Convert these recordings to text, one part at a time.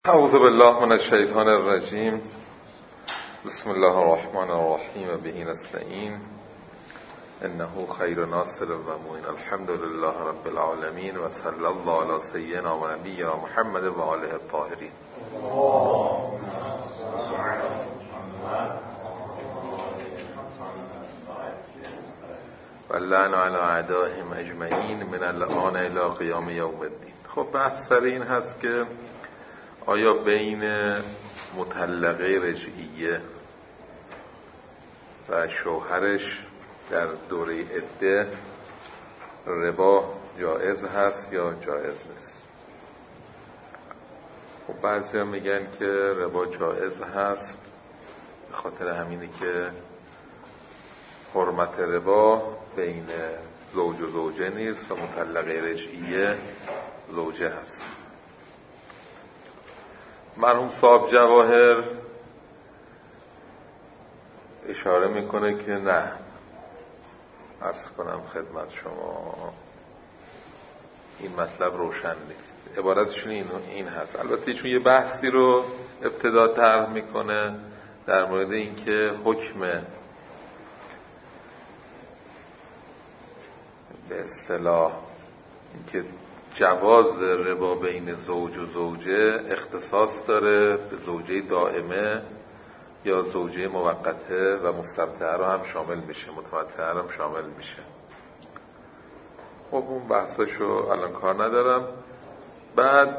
اعوذ بالله من الشیطان الرجیم. بسم الله الرحمن الرحیم. به نستعین انه خیر ناصر و معین. الحمد لله رب العالمین و صلی الله علی سیدنا و نبینا محمد و آله الطاهرین. و اللعن علی اعدائهم اجمعین من الآن الی قیام یوم الدین. خب بحث سر این هست که آیا بین مطلقه رجعیه و شوهرش در دوره عده ربا جایز هست یا جایز نیست؟ خب بعضی هم میگن که ربا جایز هست، به خاطر همینه که حرمت ربا بین زوج و زوجه نیست و مطلقه رجعیه زوجه هست. مرحوم صاحب جواهر اشاره میکنه که نه، عرض کنم خدمت شما این مطلب روشن نیست. عبارتشون این هست. البته چون یه بحثی رو ابتدا طرح میکنه در مورد اینکه حکم به اصطلاح اینکه جواز ربا بین زوج و زوجه اختصاص داره به زوجه دائمه یا زوجه موقته و مستمتعه رو هم شامل میشه، متمتعه هم شامل میشه. خب اون بحثاشو الان کار ندارم. بعد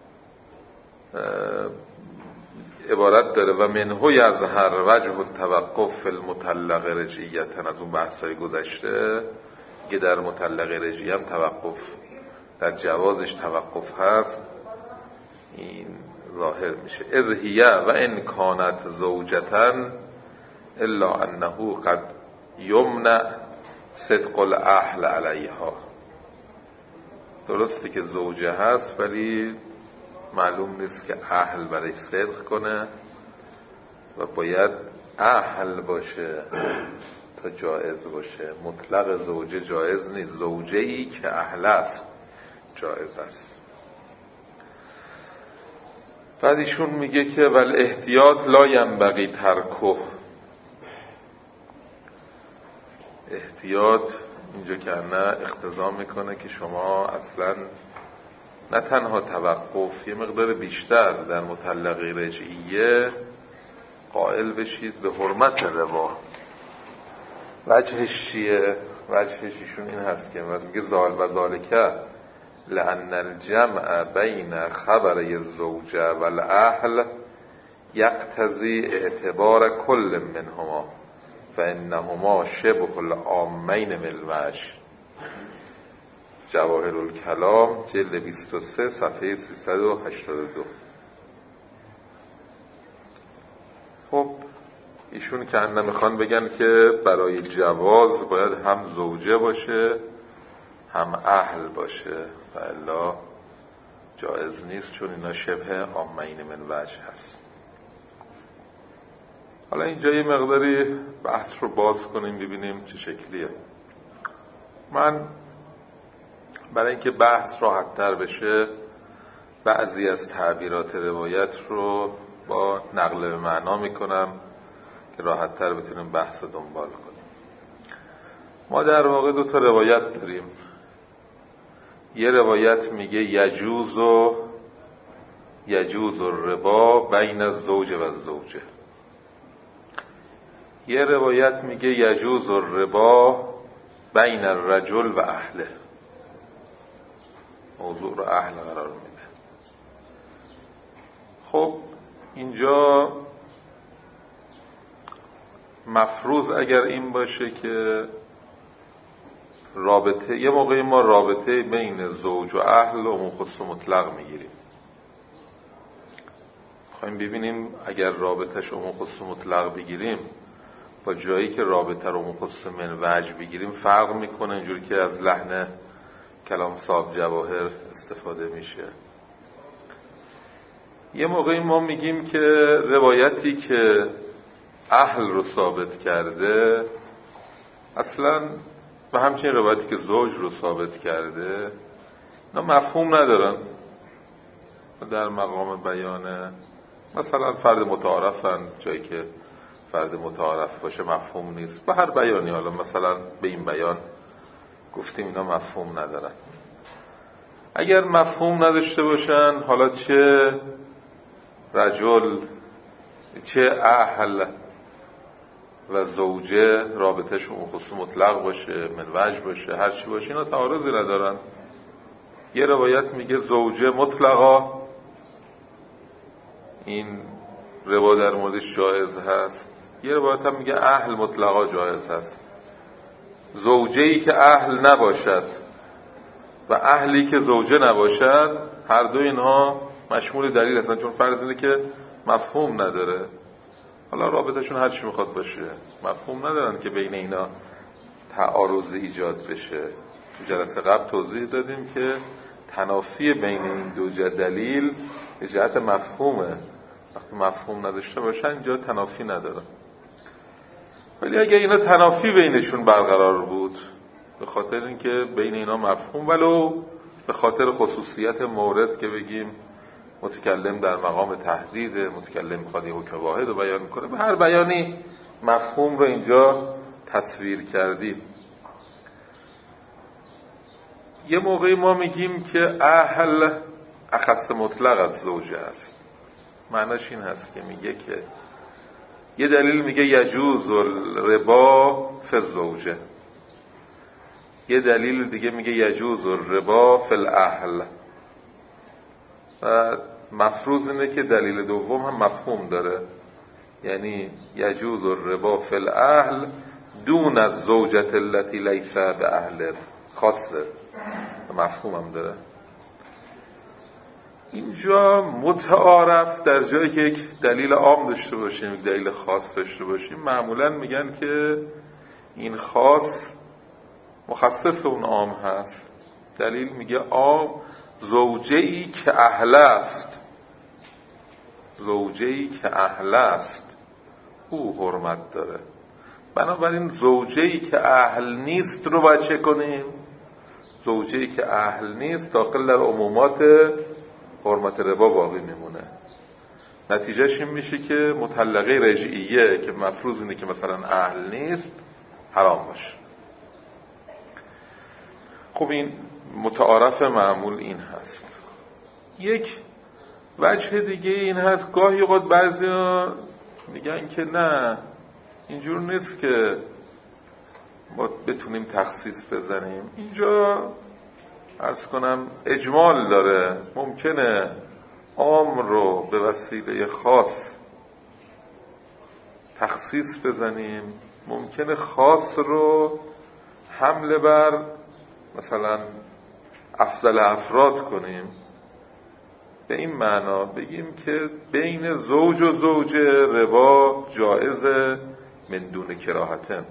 عبارت داره و منه یظهر وجه التوقف المطلقه رجعیتن. از اون بحثای گذشته که در مطلقه رجعیه هم توقف، در جوازش توقف هست، این ظاهر میشه. اذ هی و ان کانت زوجتن الا انه قد یمنع صدق الاهل علیها. درسته که زوجه هست ولی معلوم نیست که اهل برای صدق کنه و باید اهل باشه تا جایز باشه. مطلق زوجه جایز نیست، زوجه ای که اهل است جایز است. بعد ایشون میگه که ول احتیاط لا ینبغی ترکه. احتیاط اینجا که نه اقتضا میکنه که شما اصلا نه تنها توقف، یه مقدار بیشتر در مطلقه رجعیه قائل بشید به حرمت ربا. وجهش چیه؟ وجهش ایشون این هست که میگه زال و ذالکه لأن الجمع بین خبر الزوجه و الاهل یقتضی اعتبار کل منهما فانهما شبه العامین من الوجه. جواهر الکلام جلد 23 صفحه 382. خب ایشون که میخوان بگن که برای جواز باید هم زوجه باشه هم اهل باشه و الا جایز نیست، چون اینا شبه عامین من وجه هست. حالا اینجا یه مقداری بحث رو باز کنیم ببینیم چه شکلیه. من برای اینکه بحث راحت تر بشه بعضی از تعبیرات روایت رو با نقل به معنا میکنم که راحت تر بتونیم بحث رو دنبال کنیم. ما در واقع دو تا روایت داریم. یه روایت میگه یجوز الربا بین الزوج و الزوجه. یه روایت میگه یجوز الربا بین الرجل و اهله. موضوع رو اهل قرار میده. خب اینجا مفروض اگر این باشه که رابطه، یه موقعی ما رابطه بین زوج و اهل و مخصص مطلق میگیریم، خواهیم ببینیم اگر رابطهش مخصص مطلق بگیریم با جایی که رابطه رو مخصص من وجه بگیریم فرق میکنه، اینجوری که از لحن کلام صاحب جواهر استفاده میشه. یه موقعی ما میگیم که روایتی که اهل رو ثابت کرده اصلا و همچنین روایتی که زوج رو ثابت کرده اینا مفهوم ندارن. در مقام بیانه. مثلا فرد متعارفن، جایی که فرد متعارف باشه مفهوم نیست. به هر بیانی، حالا مثلا به این بیان گفتیم اینا مفهوم ندارن. اگر مفهوم نداشته باشن، حالا چه رجل، چه اهل و زوجه رابطهشون خصوص مطلق باشه، من وجه باشه، هر چی باشه، اینا تعارضی ندارن. یه روایت میگه زوجه مطلقا، این روا در موردش جایز هست. یه روایت هم میگه اهل مطلقا جایز هست. زوجه‌ای که اهل نباشد و اهلی که زوجه نباشد، هر دو اینها مشمول دلیل هستن، چون فرض اینه که مفهوم نداره. حالا رابطهشون هر چی میخواد باشه، مفهوم ندارن که بین اینا تعارض ایجاد بشه. تو جلسه قبل توضیح دادیم که تنافی بین این دو دلیل به جهت مفهومه. وقتی مفهوم نداشته باشن اینجا تنافی نداره. ولی اگه اینا تنافی بینشون برقرار بود، به خاطر اینکه بین اینا مفهوم، ولو به خاطر خصوصیت مورد که بگیم متکلم در مقام تهدید، متکلم میخواد یه حکم واحد رو بیان کنه، به هر بیانی مفهوم رو اینجا تصویر کردیم. یه موقعی ما میگیم که اهل اخص مطلق از زوجه است. معناش این هست که میگه که یه دلیل میگه یجوز الربا فی الزوجه، یه دلیل دیگه میگه یجوز الربا فی الاهل. و مفروض اینه که دلیل دوم هم مفهوم داره، یعنی یجوز الربا فی الاهل دون از زوجت التي لیس به اهل، خاصه مفهوم هم داره. اینجا متعارف در جایی که یک دلیل عام داشته باشیم، یک دلیل خاص داشته باشیم، معمولا میگن که این خاص مخصص اون عام هست. دلیل میگه عام زوجه‌ای که اهل است، زوجه‌ای که اهل است او حرمت داره. بنابراین زوجه‌ای که اهل نیست رو باید چه کنیم؟ زوجه‌ای که اهل نیست داخل در عمومات حرمت ربا باقی میمونه. نتیجهش این میشه که مطلقه رجعیه که مفروض اینه که مثلا اهل نیست حرام باشه. خب این متعارف معمول این هست. یک وجه دیگه این هست، گاهی اوقات بعضیا میگن که نه اینجور نیست که ما بتونیم تخصیص بزنیم. اینجا عرض کنم اجمال داره، ممکنه عام رو به وسیله خاص تخصیص بزنیم، ممکنه خاص رو حمله بر مثلا افضل افراد کنیم. به این معنا بگیم که بین زوج و زوجه ربا جائزه من دون کراهتن.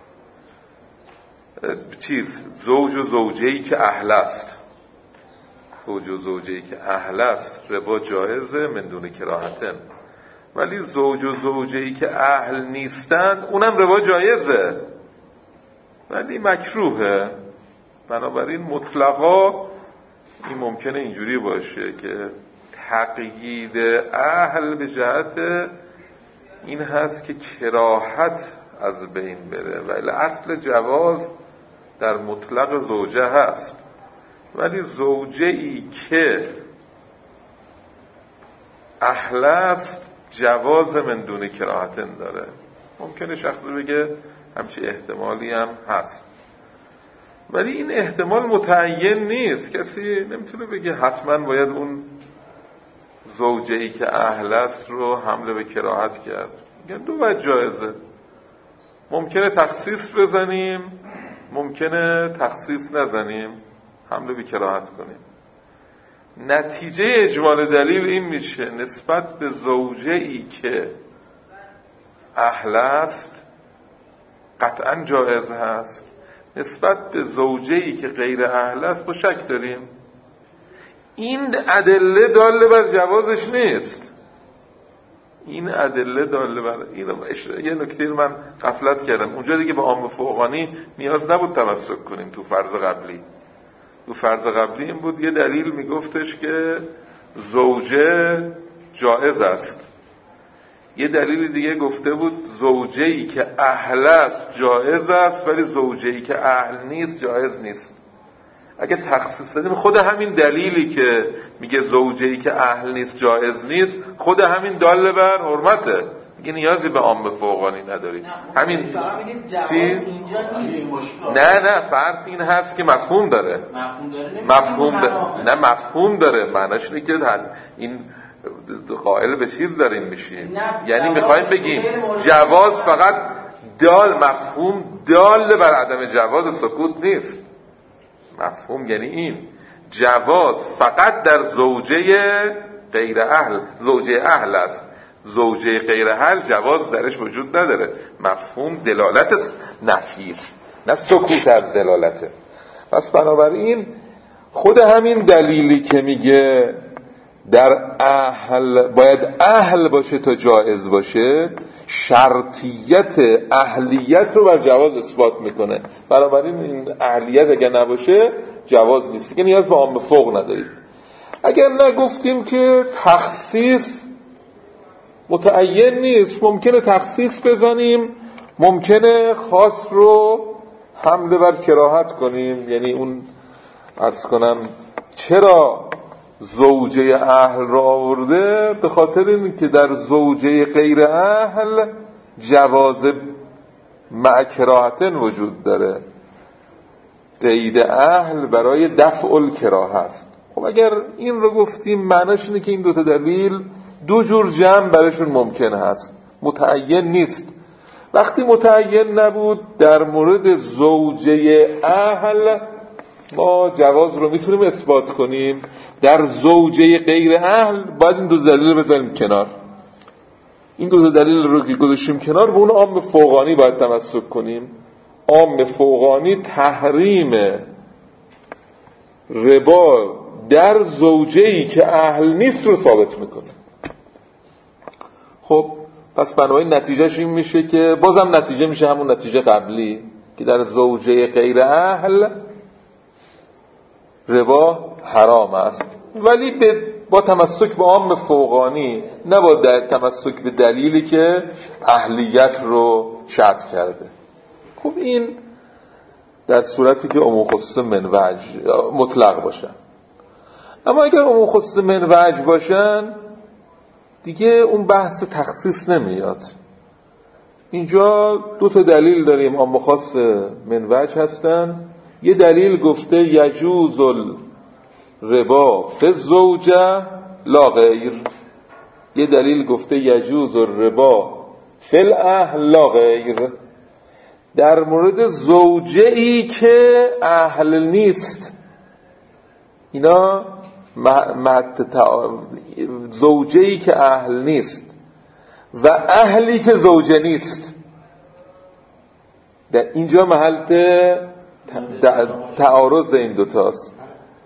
زوج و زوجه‌ای که اهل است، زوج و زوجه‌ای که اهل است ربا جائزه من دون کراهتن. ولی زوج و زوجه‌ای که اهل نیستند اونم ربا جایزه ولی مکروهه. بنابراین مطلقا این ممکنه اینجوری باشه که تقیید اهل به جهت این هست که کراهت از بین بره، ولی اصل جواز در مطلق زوجه هست. ولی زوجه‌ای که اهل است جواز من دون کراهتن داره. ممکنه شخصی بگه همچی احتمالی هم هست، ولی این احتمال متعین نیست. کسی نمیتونه بگه حتما باید اون زوجه‌ای که اهل است رو حمله به کراهت کرد. میگن دو وجه جایزه، ممکنه تخصیص بزنیم، ممکنه تخصیص نزنیم، حمله به کراهت کنیم. نتیجه اجمال دلیل این میشه نسبت به زوجه‌ای که اهل است قطعا جایز هست، نسبت به زوجه‌ای که غیر اهل است با شک داریم. این ادله داله بر جوازش نیست. این ادله داله بر یه نکته من غفلت کردم. اونجا دیگه به عام فوقانی نیاز نبود تمسک کنیم. تو فرض قبلی این بود یه دلیل میگفتش که زوجه جایز است. یه دلیل دیگه گفته بود زوجه‌ای که اهل است جایز است، ولی زوجه‌ای که اهل نیست جایز نیست. اگه تخصیص بدیم خود همین دلیلی که میگه زوجه‌ای که اهل نیست جایز نیست، خود همین داله بر حرمته، دیگه نیازی به عام فوقانی نداری. همین چی؟ نه فرض این هست که مفهوم داره. مفهوم داره. معناش اینه که این قائل به چیز داریم میشیم، یعنی میخوایم بگیم جواز فقط مفهوم دال بر عدم جواز سکوت نیست. مفهوم یعنی این جواز فقط در زوجه غیر اهل، زوجه اهل است. زوجه غیر اهل جواز درش وجود نداره. مفهوم دلالت نفی است، نه سکوت از دلالته. پس بنابراین خود همین دلیلی که میگه در اهل باید اهل باشه تا جایز باشه، شرطیت اهلیت رو بر جواز اثبات میکنه. بنابراین این اهلیت اگر نباشه جواز نیست، که نیاز به عام فوق ندارید. اگر نگفتیم که تخصیص متعین نیست، ممکنه تخصیص بزنیم، ممکنه خاص رو حمله بر کراهت کنیم. یعنی اون عرض کنم چرا زوجه اهل را آورده؟ به خاطر این که در زوجه غیر اهل جواز مع کراهتن وجود داره. قید اهل برای دفع الکراهه است. خب اگر این رو گفتیم معناش اینه که این دوتا دلیل دو جور جمع برشون ممکن هست، متعین نیست. وقتی متعین نبود در مورد زوجه اهل ما جواز رو میتونیم اثبات کنیم، در زوجه غیر اهل باید این دو دلیل رو بذاریم کنار. این دو دلیل رو که گذاشتیم کنار به اون عام فوقانی باید تمسک کنیم. عام فوقانی تحریم ربا در زوجه‌ای که اهل نیست رو ثابت میکنه. خب پس بنابراین نتیجهش این میشه که بازم نتیجه میشه همون نتیجه قبلی که در زوجه غیر اهل ربا حرام است، ولی با تمسک به عام فوقانی، نه با تمسک به دلیلی که اهلیت رو شرط کرده. خب این در صورتی که عموم خصوص من وجه مطلق باشن. اما اگر عموم خصوص من وجه باشن دیگه اون بحث تخصیص نمیاد. اینجا دو تا دلیل داریم عام خاص من وجه هستن. یه دلیل گفته یجوز الربا فی الزوجه لا غیر، یه دلیل گفته یجوز الربا فی الاهل لا غیر. در مورد زوجه‌ای که اهل نیست، اینا زوجه‌ای که اهل نیست و اهلی که زوجه نیست، در اینجا محل تعارض این دوتاست.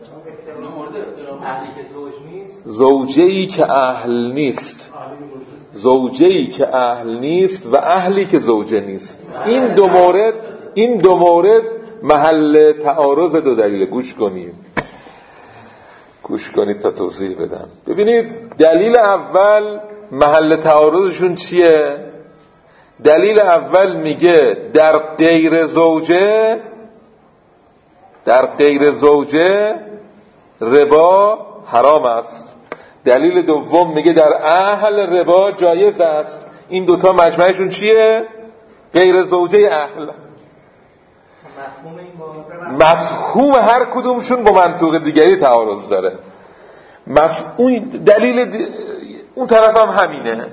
زوجه‌ای که اهل نیست، زوجه‌ای که اهل نیست و اهلی که زوجه نیست، این دو مورد محل تعارض دو دلیل. گوش کنید تا توضیح بدم. ببینید دلیل اول محل تعارضشون چیه؟ دلیل اول میگه در غیر زوجه ربا حرام است. دلیل دوم میگه در اهل ربا جایز است. این دوتا مجمعشون چیه؟ غیر زوجه اهل. مفهوم هر کدومشون با منطوق دیگری تعارض داره. دلیل اون طرف هم همینه.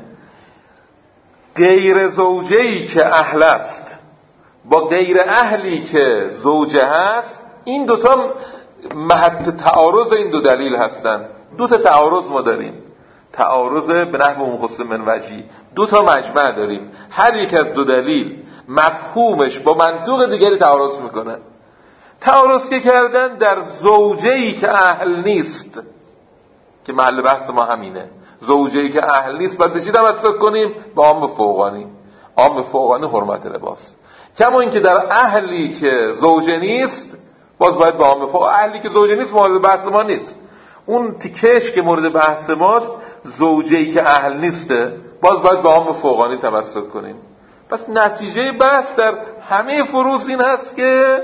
غیر زوجه‌ای که اهل است با غیر اهلی که زوجه هست، این دوتا محط تعارض این دو دلیل هستن. دو تا تعارض ما داریم، تعارض به نحو عموم خصوص من وجهی. دو تا مجمع داریم، هر یک از دو دلیل مفهومش با منطوق دیگری تعارض میکنه. تعارض که کردن در زوجه‌ای که اهل نیست، که محل بحث ما همینه. زوجه‌ای که اهل نیست باید به چی تمسک کنیم؟ به عام فوقانی. عام فوقانی حرمت لباس. کما اینکه در اهلی که زوجه نیست باز باید به عام فوقانی. اهلی که زوجه نیست مورد بحث ما نیست. اون تیکش که مورد بحث ماست زوجه‌ای که اهل نیسته، باز باید به عام فوقانی تمسک کنیم. پس نتیجه بحث در همه فروض این هست که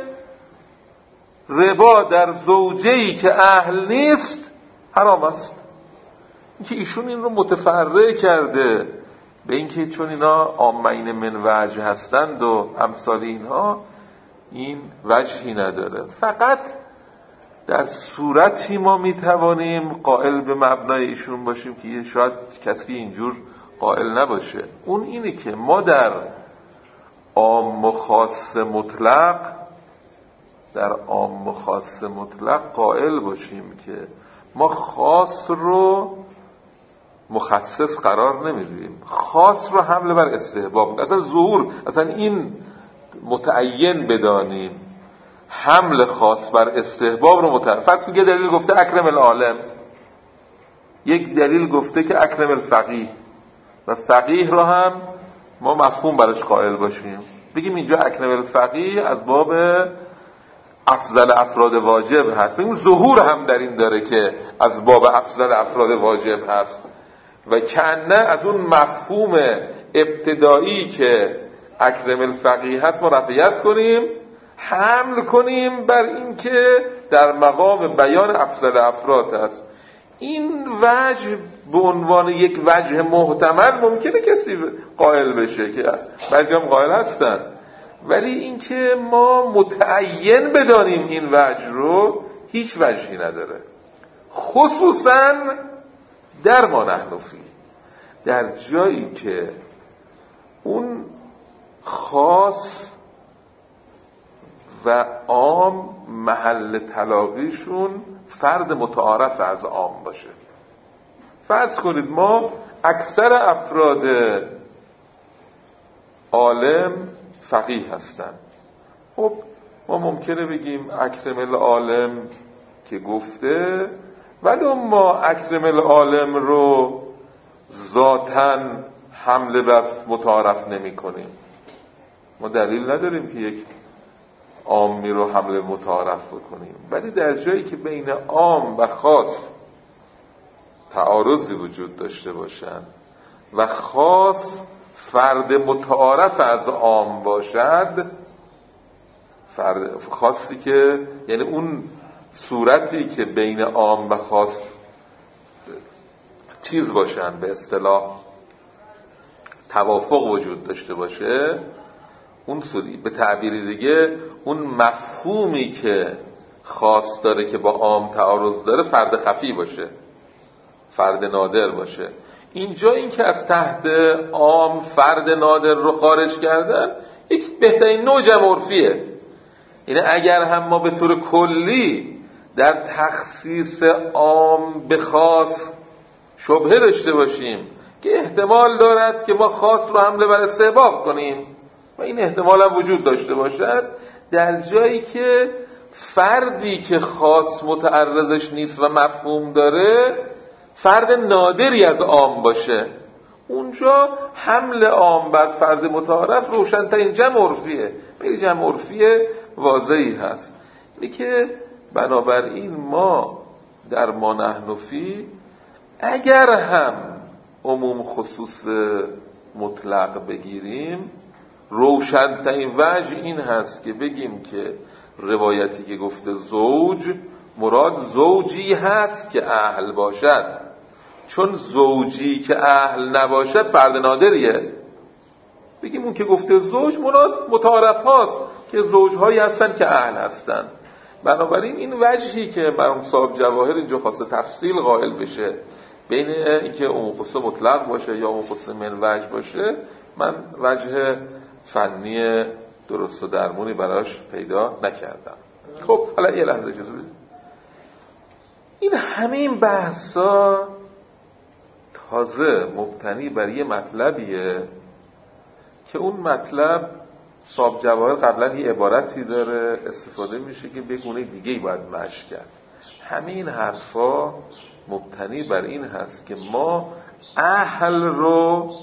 ربا در زوجه‌ای که اهل نیست حرام است. اینکه ایشون این رو متفرع کرده به اینکه چون اینا عامین من وجه هستند و امثال اینها، این وجهی نداره. فقط در صورتی ما میتوانیم قائل به مبنای ایشون باشیم که شاید کسی اینجور قائل نباشه. اون اینه که ما در عام و خاص مطلق قائل باشیم که ما خاص رو مخصص قرار نمیدیم، خاص رو حمل بر استحباب، اصلا ظهور، اصلا این متعین بدانیم حمل خاص بر استحباب رو فرض کنید دلیل گفته اکرم العالم، یک دلیل گفته که اکرم الفقیه، و فقیه رو هم ما مفهوم برش قائل باشیم، بگیم اینجا اکرم الفقیه از باب افضل افراد واجب هست، بگیم ظهور هم در این داره که از باب افضل افراد واجب هست، و کنه از اون مفهوم ابتدایی که اکرم الفقیه هست ما رفعیت کنیم، حمل کنیم بر این که در مقام بیان افضل افراد هست. این وجه به عنوان یک وجه محتمل ممکنه کسی قائل بشه که بعضی هم قائل هستن، ولی اینکه ما متعین بدانیم این وجه رو هیچ وجهی نداره. خصوصا در ما نحنفی، در جایی که اون خاص و عام محل تلاقیشون فرد متعارف از عام باشه. فرض کنید ما اکثر افراد عالم فقیه هستن، خب ما ممکنه بگیم اکرم العالم که گفته، ولی ما اکرم العالم رو ذاتاً حمله بر متعارف نمی کنیم. ما دلیل نداریم که یک عامی رو حمله متعارف بکنیم، ولی در جایی که بین عام و خاص تعارضی وجود داشته باشند و خاص فرد متعارف از عام باشد، فرد خاصی که یعنی اون صورتی که بین عام و خاص چیز باشن، به اصطلاح توافق وجود داشته باشه، اون صوری به تعبیری دیگه اون مفهومی که خاص داره که با عام تعارض داره فرد خفی باشه، فرد نادر باشه. اینجا این که از تحت عام فرد نادر رو خارج کردن یک بهترین نوع جمع عرفیه. یعنی اگر هم ما به طور کلی در تخصیص عام به خاص شبهه داشته باشیم که احتمال دارد که ما خاص رو حمله بر استحباب کنیم و این احتمال هم وجود داشته باشد، در جایی که فردی که خاص متعرضش نیست و مفهوم داره فرد نادری از عام باشه، اونجا حمل عام بر فرد متعارف روشن‌ترین جمع عرفیه، خیلی جمع عرفی واضحی هست. اینه که بنابراین ما در ما نحنفی اگر هم عموم خصوص مطلق بگیریم، روشن‌ترین وجه این هست که بگیم که روایتی که گفته زوج، مراد زوجی هست که اهل باشد، چون زوجی که اهل نباشد فرد نادریه. بگیم اون که گفته زوج مراد متعارف هاست که زوجهایی هستن که اهل هستن. بنابراین این وجهی که مرحوم صاحب جواهر اینجا خواسته تفصیل قائل بشه بین اینکه عموم خصوص مطلق باشه یا عموم خصوص من وجه باشه، من وجه فنی درست و درمونی براش پیدا نکردم. خب حالا یه لحظه اجازه بدید. این همین بحثا تازه مبتنی بر یه مطلبیه که اون مطلب صاحب جواهر قبلا یه عبارتی داره استفاده میشه که به گونه دیگه‌ای باید مشی کرد. همین حرفا مبتنی بر این هست که ما اهل رو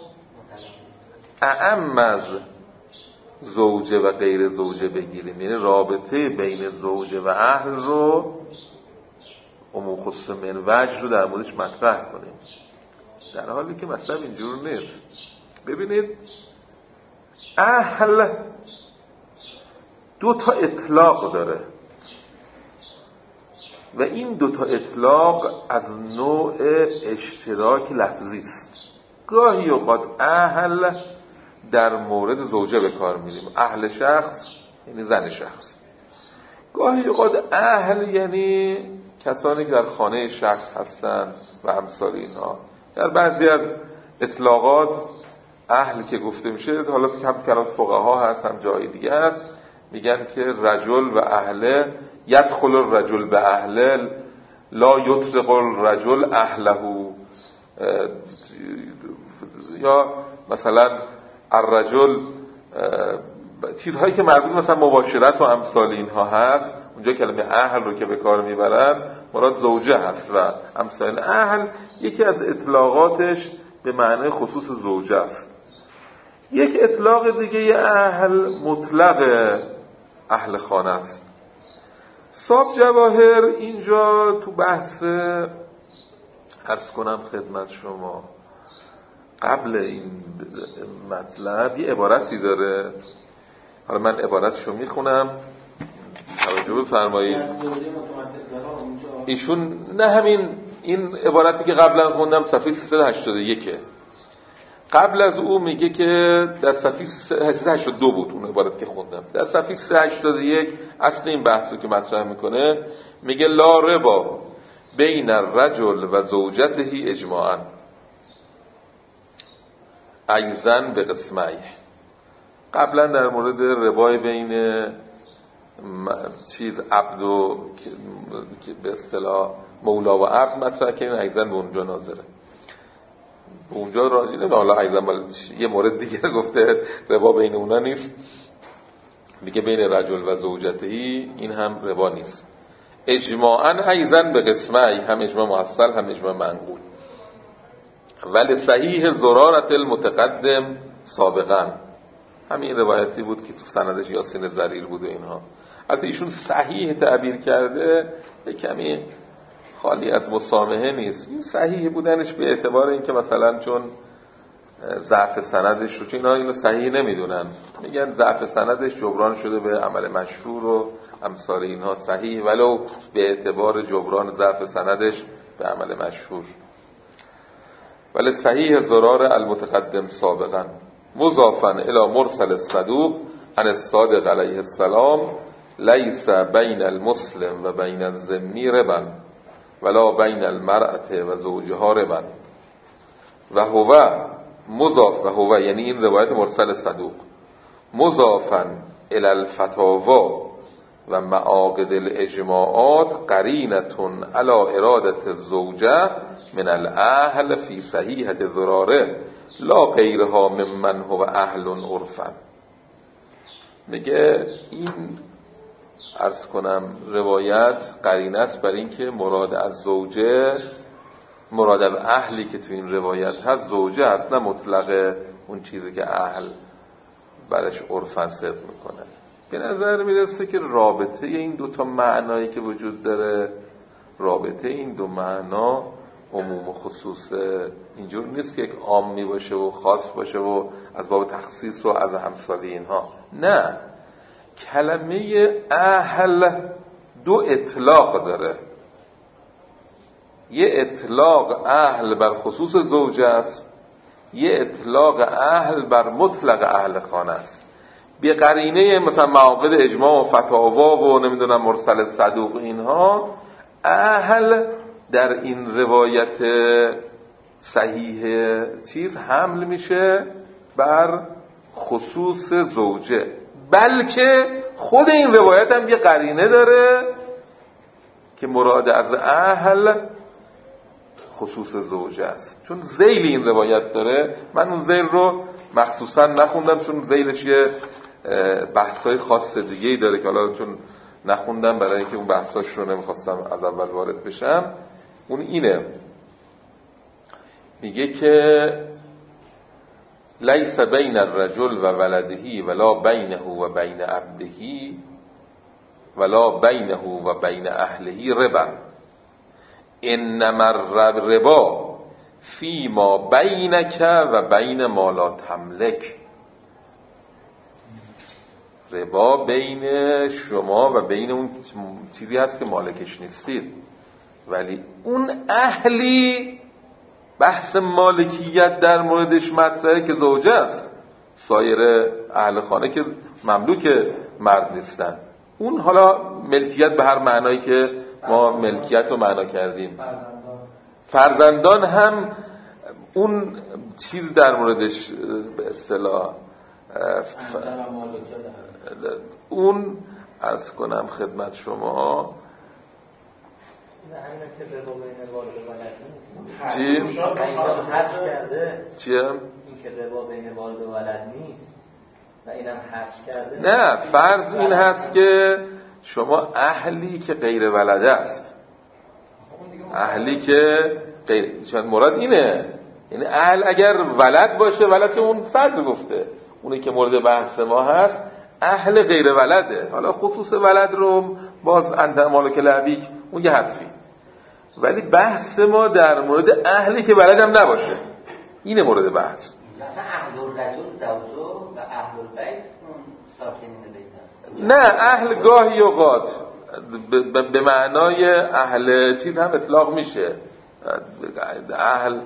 اعم از زوجه و غیر زوجه بگیریم، یعنی رابطه بین زوجه و اهل رو عموم خصوص من وجه رو در موردش مطرح کنیم، در حالی که مثلا اینجور نیست. ببینید اهل دو تا اطلاق داره و این دو تا اطلاق از نوع اشتراک لفظی است. گاهی اوقات اهل در مورد زوجه به کار می‌ریم، اهل شخص یعنی زن شخص. گاهی اوقات اهل یعنی کسانی که در خانه شخص هستند و امثال اینها. در بعضی از اطلاقات اهل که گفته میشه، حالا که هم کلام فقها هست هم جای دیگه هست، میگن که رجل و اهله یدخل الرجل به اهله لا یطلق الرجل اهله، یا مثلا الرجل چیزهایی که مربوط مثلا مباشرت و امثال اینها هست، اونجا کلمه اهل رو که به کار میبرن مراد زوجه هست و امثال. اهل یکی از اطلاقاتش به معنی خصوص زوجه است. یک اطلاق دیگه اهل مطلق اهل خانه است. صاحب جواهر اینجا تو بحث عرض کنم خدمت شما قبل این مطلب یه عبارتی داره، حالا من عبارتشو میخونم توجه بفرمایید. ایشون نه همین این عبارتی که قبلا خوندم صفحه 381 قبل از او میگه که در صفحه 382 بود اون عبارت که خوندم، در صفحه 381 اصل این بحثو که مطرح میکنه میگه لا ربا بین الرجل و زوجته اجماعا ایزن به قسمه. قبلا در مورد ربای بین عبد و به اصطلاح مولا و عبد مطرح کردن، ایزن به اونجا ناظره، به اونجا راجع نمیشه. حالا ایزن یه مورد دیگه گفته ربا بین اونا نیست، میگه بین رجل و زوجتهی این هم ربا نیست. اجماعا ایزن به قسمه، هم اجماع محصل هم اجماع منقول. ولی صحیح زرارت المتقدم سابقا، همین روایتی بود که تو سندش یاسین زریر بود و اینها. البته ایشون صحیح تعبیر کرده، به کمی خالی از مسامحه نیست. این صحیح بودنش به اعتبار اینکه مثلا چون ضعف سندش رو، چون اینا اینو صحیح نمیدونن، میگن ضعف سندش جبران شده به عمل مشهور و امثال اینها، صحیح ولو به اعتبار جبران ضعف سندش به عمل مشهور. ولی صحیح زرار المتقدم سابقا مضافا الى مرسل الصدوق عن الصادق علیه السلام لیس بین المسلم و بین الذمی ربا ولا بین المرأة و زوجها ربا و هو مضاف، و هو یعنی این روایت مرسل صدوق، مضافا الى الفتاوا و معاقد الاجماعات قرینتون علی ارادت الزوجه من الاهل فی صحیحت ضراره لا غیرها ممن هو اهل عرفا. میگه این عرض کنم روایت قرینه است بر این که مراد از زوجه، مراد از اهلی که تو این روایت هست زوجه هست، نه مطلق اون چیزی که اهل برش عرفا صدق میکنه. به نظر میرسه که رابطه این دوتا معنایی که وجود داره، رابطه این دو معنا عموم و خصوص اینجور نیست که یک عامی باشه و خاص باشه و از باب تخصیص و از همسال اینها. نه، کلمه اهل دو اطلاق داره. یه اطلاق اهل بر خصوص زوجه است، یه اطلاق اهل بر مطلق اهل خانه است. به قرینه مثلا معاقد اجماع و فتاوا و نمیدونم مرسل صدوق اینها، اهل در این روایت صحیح چیز حمل میشه بر خصوص زوجه، بلکه خود این روایت هم یه قرینه داره که مراد از اهل خصوص زوجه است. چون ذیل این روایت داره، من اون ذیل رو مخصوصا نخوندم چون ذیلش یه بحثای خاص دیگه‌ای داره که حالا چون نخوندم برای اینکه اون بحثاش رو نمیخواستم از اول وارد بشم. اون اینه، میگه که لیس بین الرجل و ولده ولا بینه و بین عبده ولا بینه و بین اهله ربا. انما الربا فی ما بینک و بین ما لا تملک. ربا بین شما و بین اون چیزی هست که مالکش نیستید، ولی اون اهلی بحث مالکیت در موردش مطرحه که زوجه است. سایر اهل خانه که مملوک مرد نیستن. اون حالا ملکیت به هر معنایی که ما ملکیت رو معنا کردیم. فرزندان هم اون چیز در موردش به اصطلاح اون عرض کنم خدمت شما چی؟ چیه؟ این که ربا بین والد و ولد نیست و اینم حذف کرده. نه، فرض این هست که شما اهلی که غیر ولده است، اهلی که غیر، چون مراد اینه، یعنی اهل اگر ولد باشه، ولد که اون صدر گفته، اونی که مورد بحث ما هست اهل غیر ولده. حالا خصوص ولد رو باز مالک لعبیک اون یه حرفی، ولی بحث ما در مورد اهلی که ولد هم نباشه، اینه مورد بحث. مثلا اهل الرجل زوجو و اهل البیت ساکنین بیتن. نه، اهل گاهی اوقات به معنای اهل چیز هم اطلاق میشه. اهل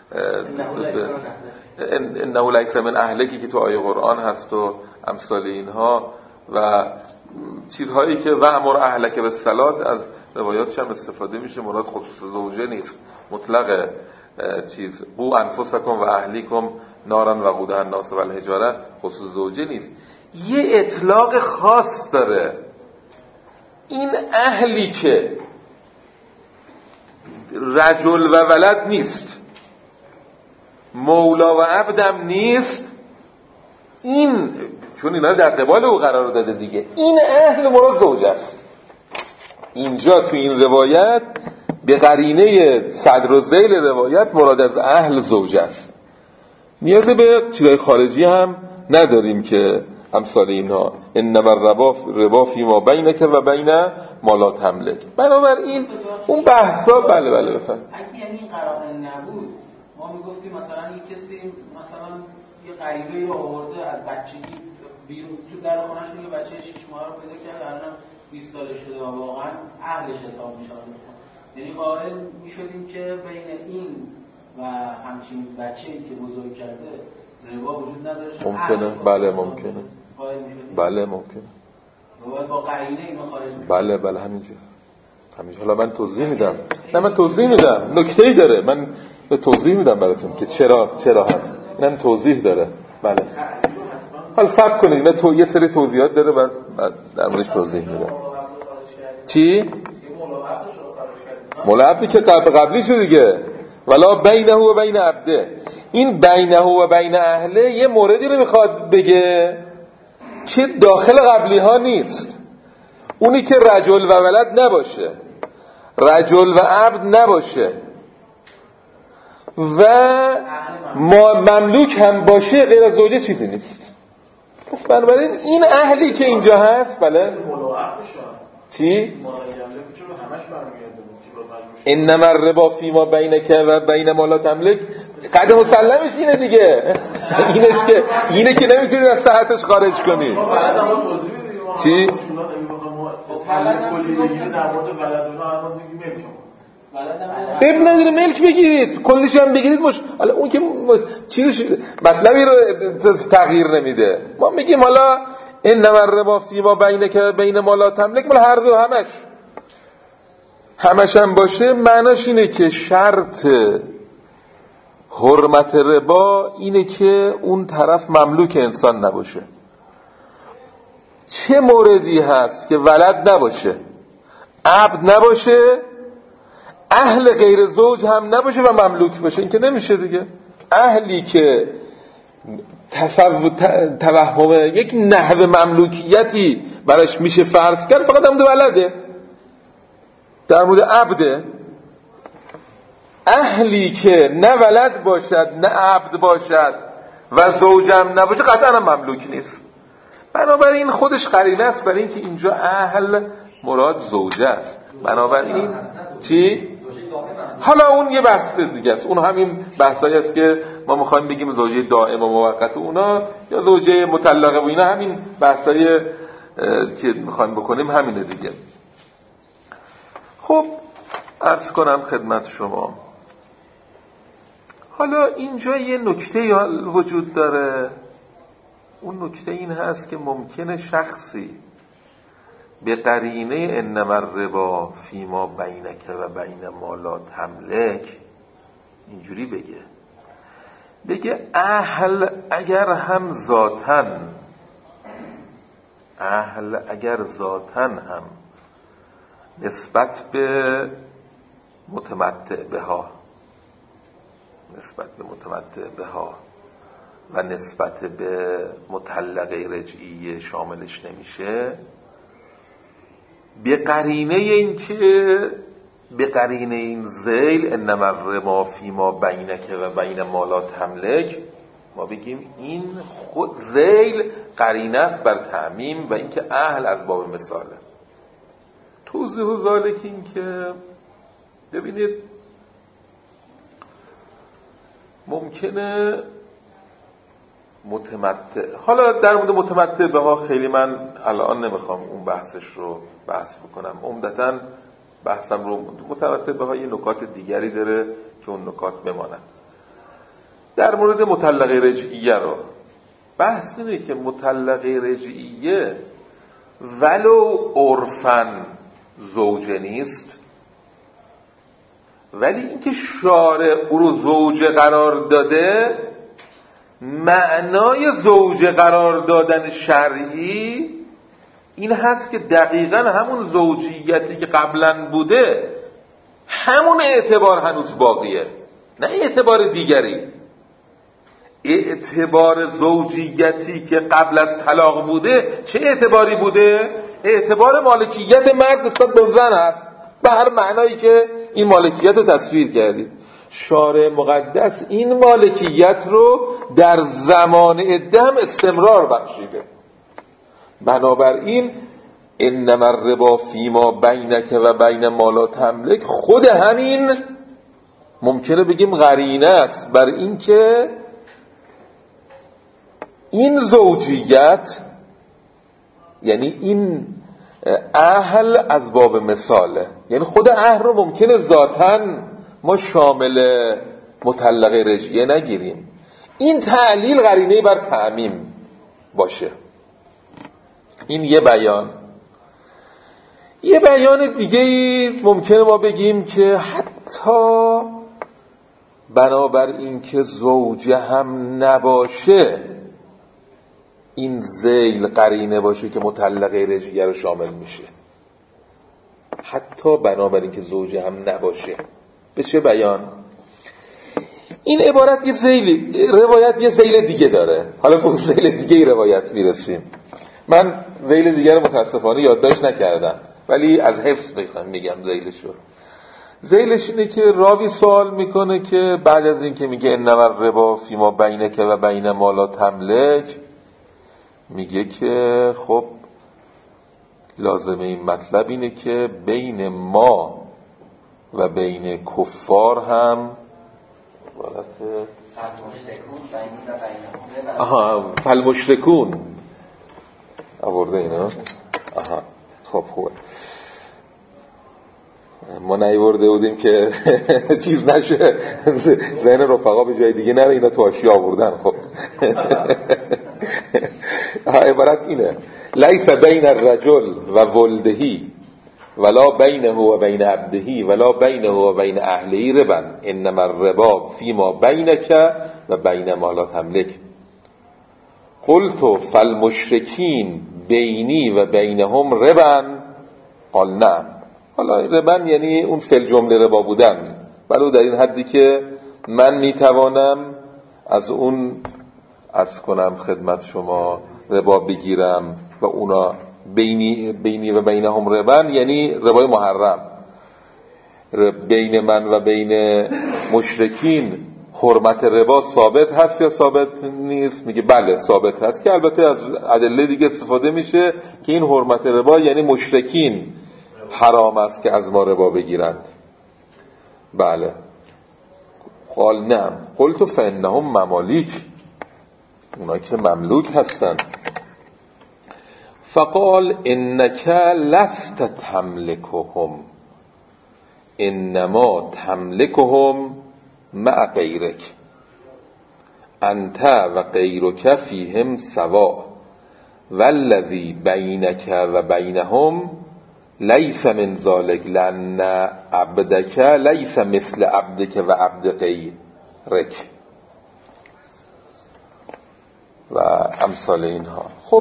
انه لیس من اهلکی که تو آیه قرآن هست و امثال اینها و چیزهایی که وامر اهلک بالصلاة از روایاتش هم استفاده میشه. مراد خصوص زوجه نیست، مطلق چیز قو انفسکم و اهلیکم نارا وقودها الناس والحجاره خصوص زوجه نیست، یه اطلاق خاص داره. این اهلی که رجل و ولد نیست، مولا و عبدم نیست، این چون اینا در قبال او قرار داده دیگه، این اهل مراد زوجه است. اینجا تو این روایت به قرینه صدر و ذیل روایت مراد از اهل زوجه است. نیاز به چیزای خارجی هم نداریم که امثال اینها. انما الربا فی ما بینک و بین ما لا تملک. بنابراین اون بحثا بله بفهم. اگه یعنی این قرائن نبود ما میگفتیم مثلا یک کسی مثلا یه غریبه رو آورده از بچگی بیرون تو در خونه‌شون یه بچه 6 ماهه رو پیدا کرده، الان 20 ساله شده و واقعا اهلش حساب میشه. یعنی قائل میشدیم که بین این و همچین بچه‌ای که بزرگ کرده ربا وجود نداره. ممکنه، بله ممکنه، بله ممکنه، با قرینه اینو خارج بله همینجوری. حالا من توضیح میدم. نه من توضیح میدم، نکته‌ای داره، من به توضیح میدم براتون که چرا هست. اینم توضیح داره. بله حالا صبر کنید، من یه سری توضیحات داره بعد در موردش توضیح میدم. چی؟ مولا عبدی که قبلی شد دیگه. ولا بینه و بین عبده. این بینه و بین اهله یه موردی رو میخواد بگه که داخل قبلی ها نیست. اونی که رجل و ولد نباشه، رجل و عبد نباشه و مملوک هم باشه، غیر از زوجه چیزی نیست. پس بنابراین این اهلی که اینجا هست بله چی؟ انما الربا فی ما بینک و بین ما لا تملک. قد مسلمش اینه دیگه. اینه که نمیتونید از صحتش خارج کنی. چی؟ اب نداره ملک بگیرید، کلش هم بگیرید حالا اون که چیزش مطلبی رو تغییر نمیده. ما میگیم حالا انما الربا فی ما بینک و بین ما لا تملک، مال هر دو همش هم باشه. معناش اینه که شرط حرمت ربا اینه که اون طرف مملوک انسان نباشه. چه موردی هست که ولد نباشه، عبد نباشه، اهل غیر زوج هم نباشه و مملوک باشه؟ این که نمیشه دیگه. اهلی که توهم یک نحو مملوکیتی براش میشه فرض کرد فقط هم ولده. در مورد عبده، اهلی که نه ولد باشد نه عبد باشد و زوجم نباشه قطعا هم مملوک نیست. بنابراین خودش قرینه است برای اینکه اینجا اهل مراد زوجه است. بنابراین چی؟ حالا اون یه بحث دیگه است، اون همین بحثایی است که ما میخوایم بگیم زوجه دائم و موقت اونا یا زوجه مطلقه و اینا، همین بحثایی که میخوایم بکنیم همینه دیگه. خب عرض کنم خدمت شما، حالا اینجا یه نکته وجود داره. اون نکته این هست که ممکنه شخصی به قرینه انما الربا فیما بینک و بین ما لا تملک اینجوری بگه اهل اگر ذاتن هم نسبت به متمتع بها و نسبت به مطلقه رجعی شاملش نمیشه، به قرینه این ذیل انما الربا فیما بینک و بین ما لا تملک، ما بگیم این خود ذیل قرینه است بر تعمیم و اینکه اهل از باب مثاله. توضیح ذالک این که ببینید ممکنه متمتع، حالا در مورد متمتع بها خیلی من الان نمیخوام اون بحثش رو بحث بکنم، عمدتاً بحثم رو متمتع بها یه نکات دیگری داره که اون نکات بمانن. در مورد مطلقه رجعیه رو بحث اینه که مطلقه رجعیه ولو عرفاً زوجه نیست، ولی اینکه شارع او رو زوجه قرار داده، معنای زوجه قرار دادن شرعی این هست که دقیقاً همون زوجیتی که قبلاً بوده همون اعتبار هنوز باقیه، نه اعتبار دیگری. اعتبار زوجیتی که قبل از طلاق بوده چه اعتباری بوده؟ اعتبار مالکیت مرد نسبت به زن هست، به هر معنایی که این مالکیت رو تصویر کردید. شارع مقدس این مالکیت رو در زمان عده هم استمرار بخشیده. بنابراین انما الربا فیما بینک و بین ما لا تملک، خود همین ممکنه بگیم قرینه است بر این که این زوجیت، یعنی این اهل از باب مثاله، یعنی خود اهل رو ممکنه ذاتاً ما شامل مطلقه رجعیه نگیریم، این تعلیل قرینه بر تعمیم باشه. این یه بیان. یه بیان دیگه ممکنه ما بگیم که حتی بنابر این که زوجه هم نباشه این ذیل قرینه باشه که مطلقه رجعیه رو شامل میشه، حتی بنابر این که زوجه هم نباشه. به چه بیان؟ این عبارت یه ذیل، روایت یه ذیل دیگه داره، حالا به ذیل دیگه ای روایت میرسیم. من ذیل دیگه رو متاسفانه یادداشت نکردم ولی از حفظ میگم ذیلشو. ذیلش اینه که راوی سوال میکنه که بعد از این که میگه انما الربا فیما بینک و بین ما لا تملک، میگه که خب لازمه این مطلب اینه که بین ما و بین کفار هم فالمشرکون آورده اینا. خب خوبه، ما نیورده بودیم که چیز نشه ذهن رفقا به جای دیگه نره، اینا تو حاشیه آوردن. خب عبارت اینه: لیس بین الرجل و ولدهی ولا بینه و بین عبدهی ولا بینه و بین اهلهی ربا انما الربا فیما بینک و بین ما لا تملک. قلت فالمشرکین بینی و بینهم ربا قال نعم. حالا ربا یعنی اون فعل جمله ربا بودن، ولو در این حدی که من میتوانم از اون عرض کنم خدمت شما ربا بگیرم و اونا بینی و بینهم ربا یعنی ربای محرم. بین من و بین مشرکین حرمت ربا ثابت هست یا ثابت نیست؟ میگه بله ثابت هست، که البته از ادله دیگه استفاده میشه که این حرمت ربا یعنی مشرکین حرام است که از ما ربا بگیرند. بله. قال نعم قلت فانهم ممالیک، اونا که مملوک هستن. فقال انک لست تملکهم انما تملکهم مع غیرک انت و غیرک فیهم سواء والذی بینک و بینهم لیس من ذلک لأن عبدک لیس مثل عبدک و عبد غیرک و امثال اینها. خب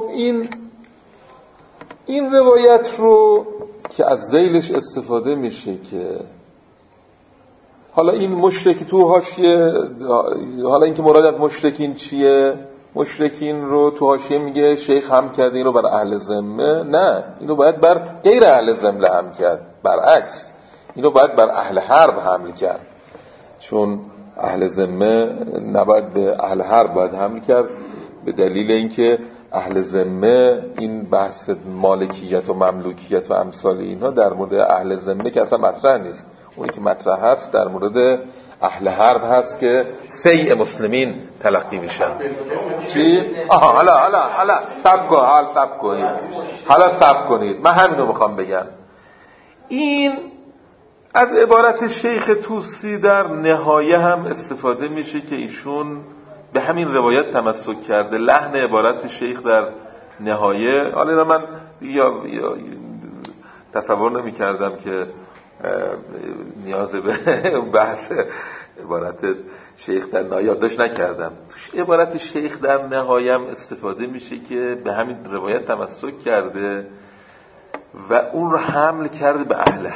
این روایت رو که از ذیلش استفاده میشه که حالا این مشرک تو حاشیه، حالا این که مراد از مشرکین چیه؟ مشرکین رو تو حاشیه میگه شیخ هم کرده این رو بر اهل ذمه، نه اینو باید بر غیر اهل ذمه حمل کرد، برعکس اینو باید بر اهل حرب حمل کرد، چون اهل ذمه نباید به اهل حرب باید حمل کرد به دلیل اینکه اهل ذمه این بحث مالکیت و مملوکیت و امثال اینها در مورد اهل ذمه که اصلا مطرح نیست. اونی که مطرح هست در مورد اهل حرب هست که فیء مسلمین تلقی میشن. چی؟ حالا صبر کنید من همینو میخوام بگم. این از عبارت شیخ توسی در نهایه هم استفاده میشه که ایشون به همین روایت تمسک کرده. لحن عبارت شیخ در نهایه، حالا من یا تصور نمی کردم که نیاز به بحث عبارت شیخ در نهایه یادداشت نکردم. عبارت شیخ در نهایه هم استفاده میشه که به همین روایت تمسک کرده و اون رو حمل کرده به اهل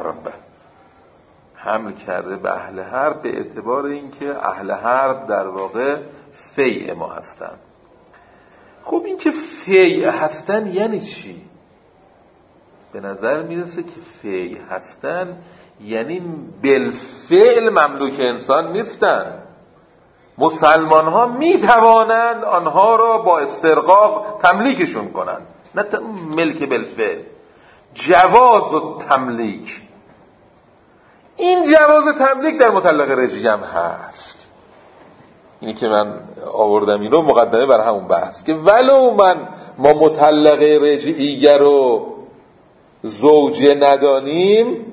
حرب، به اعتبار اینکه اهل حرب در واقع فیء ما هستن. خب این که فیء هستن یعنی چی؟ به نظر میرسه که فیء هستن یعنی بالفعل مملوک انسان نیستن. مسلمان ها میتوانند آنها را با استرقاق تملیکشون کنند، نه ملک بالفعل. جواز و تملیک، این جواز تملیک در مطلقه رجعی هم هست. اینی که من آوردم اینو مقدمه بر همون بحث که ولو ما مطلقه رجعیه رو زوجه ندانیم،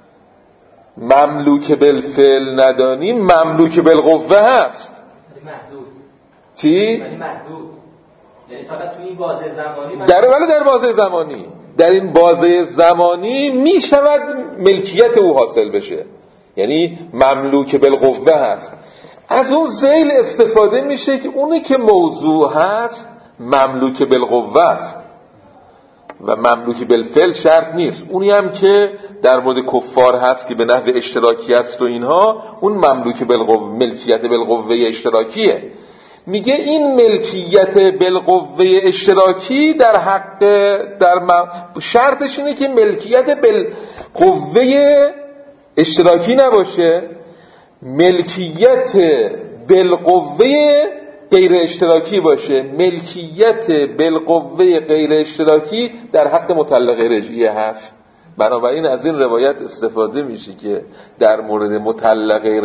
مملوک بالفعل ندانیم، مملوک بالقوه هست. محدود. چی؟ یعنی محدود، یعنی فقط تو این بازه زمانی در بازه زمانی، در این بازه زمانی می شود ملکیت او حاصل بشه، یعنی مملوک بالقوه هست. از اون ذیل استفاده میشه که اونی که موضوع هست مملوک بالقوه است و مملوک بالفعل شرط نیست. اونی هم که در مورد کفار هست که به نحو اشتراکی است و اینها، اون مملوک بالقوه، ملکیت بالقوه اشتراکیه. میگه این ملکیت بالقوه اشتراکی در حق شرطش اینه که ملکیت بالقوه اشتراکی نباشه، ملکیت بالقوه غیر اشتراکی باشه. ملکیت بالقوه غیر اشتراکی در حق مطلقه رجعیه هست. بنابراین از این روایت استفاده میشه که در مورد مطلقه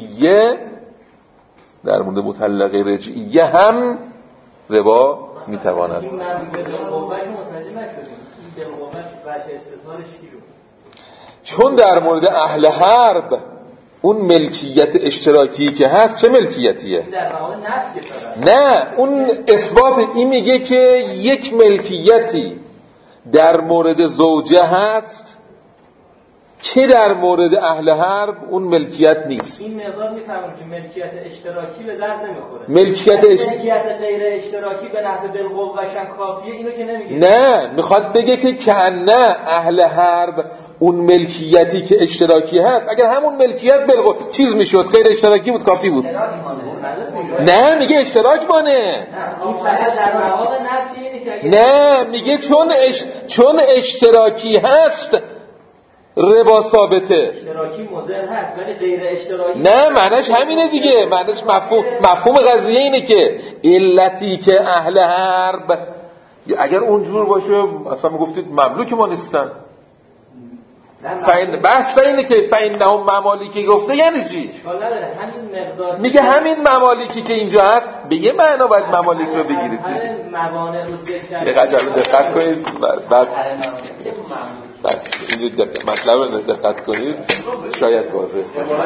رجعیه هم ربا میتواند. این منظور بالقوهش متوجه نشدیم. این بالقوهش بچه استثمارش کی رو؟ چون در مورد اهل حرب اون ملکیت اشتراکی که هست چه ملکیتیه؟ در واقع نفی فقط. نه، اون اثبات این میگه که یک ملکیتی در مورد زوجه هست که در مورد اهل حرب اون ملکیت نیست. این مقدار میفهمم که ملکیت اشتراکی به درد نمیخوره. ملکیت غیر اشتراکی به نحو بالقوهشن کافیه، اینو که نمیگه. نه، میخواد بگه که کنه اهل حرب اون ملکیتی که اشتراکی هست، اگر همون ملکیت بالقوه چیز میشد غیر اشتراکی بود کافی بود. نه، میگه اشتراک مانه. این فقط در مقام نفی اینه که اگه نه، میگه چون اشتراکی هست ربا ثابته. اشتراکی مضر هست ولی غیر اشتراکی نه، معنیش همینه دیگه. معنیش مفهوم قضیه اینه که علتی که اهل حرب اگر اونجور باشه اصلا میگفتید مملوک ما نیستن، بحث اینه که فإنهم ممالیکی گفته یعنی چی؟ میگه همین ممالیکی که اینجا هست به یه معنا باید ممالیک رو بگیرید. یه قدر دقت کنید بعد اینجا مطلب رو دقت کنید شاید واضح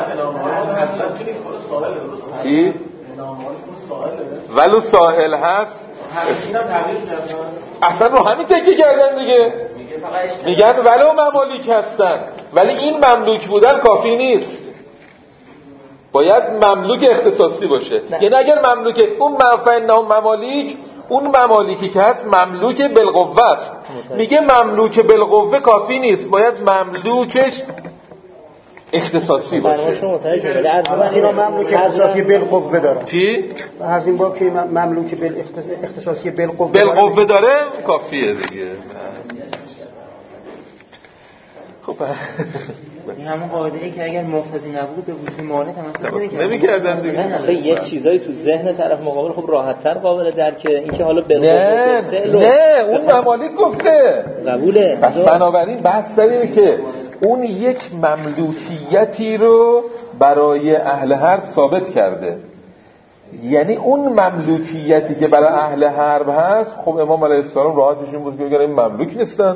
چی؟ ولو سائل هست اصلا رو همین تکیه کردن دیگه، میگن ولو ممالک هستن ولی این مملوک بودن کافی نیست، باید مملوک اختصاصی باشه. یعنی اگر مملوک اون فإنهم ممالک، اون ممالکی که هست مملوک بالقوه است، میگه مملوک بالقوه کافی نیست، باید مملوکش اختصاصی باشه. ولی اینا مملوک اختصاصی بالقوه داره. چی؟ از این باب که مملوک اختصاصی بالقوه داره کافیه دیگه. خب این همون قاعده ای که اگر مقتضی نبود به وجود مانع تمسک نمی‌کردن دیگه. نه یه چیزایی تو ذهن طرف مقابل خب راحت‌تر قابل درکه، اینکه حالا نه اون ممالک گفته قبوله. پس بنابراین بحث اینه که اون یک مملوکیتی رو برای اهل حرب ثابت کرده، یعنی اون مملوکیتی که برای اهل حرب هست خب امام علیه السلام راحتش این بود که اگر این مملوک نیستن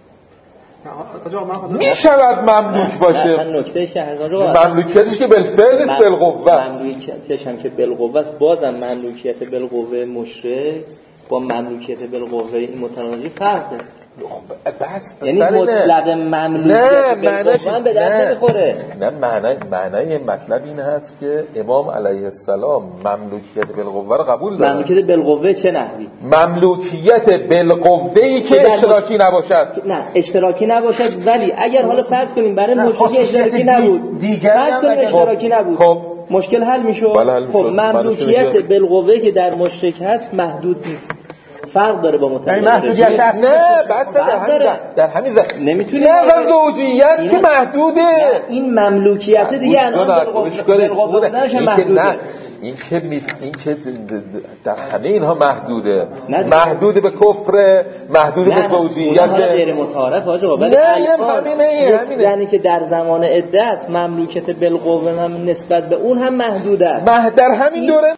میشود مملوک باشه. نکته مملوکیتش که بالفعل نیست بالقوه است. مملوکیتش هم که بالقوه است، بازم مملوکیت بالقوه مشرک با مملوکیت بالقوه این متناجی فرق داره. یعنی مطلق مملوکیت بالقوه هم به درد نمیخوره. نه معنای مطلب این هست که امام علیه السلام مملوکیت بالقوه رو قبول داره. مملوکیت بالقوه چه نحوی؟ مملوکیت بالقوه‌ای که اشتراکی نباشد. نه اشتراکی نباشد، ولی اگر حالا فرض کنیم برای مشرک اشتراکی نبود، فرض کنیم اشتراکی نبود، خب مشکل حل میشه. خب مملوکیت بالقوه که در مشرک هست محدود نیست، فرق داره با مطلق. محدودیت هست. نه بس در همین نمیتونه نه زوجیت که محدوده. این مملوکیت دیگه بالقوه محدوده. این که در همه اینها محدوده، محدود به کفر، محدود به زوجیت غیر متعارف آقا. ولی همینه یعنی که در زمان عده است مملوکیت بالقوه هم نسبت به اون هم محدود است. در همین دوره